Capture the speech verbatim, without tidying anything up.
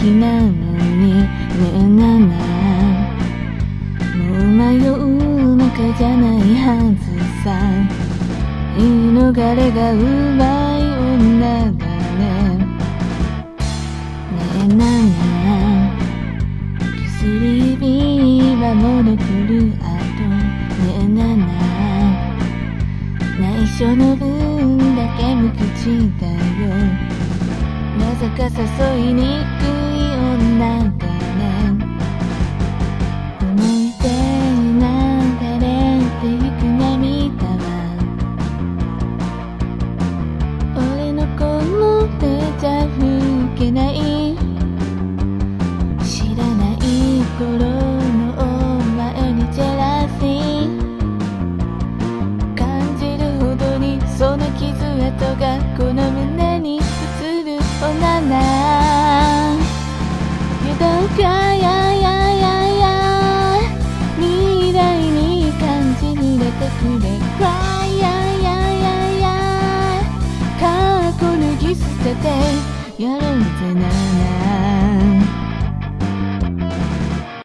きなのにねえなな、もう迷う仲じゃないはずさ。言い逃れがうまい女だね。ねえなな、薬指はモノクルアート。ねえなな、内緒の分だけ無口だよ。なぜか誘いにくい女だね。思い出流れてゆく涙は俺の子の手じゃ吹けない。知らない頃のお前にジェラシー感じるほどにその傷跡がこの胸に映る女だ。よどかやややや未来に感じ入れてくれ。Cry やややや過去脱ぎ捨ててやろうぜな。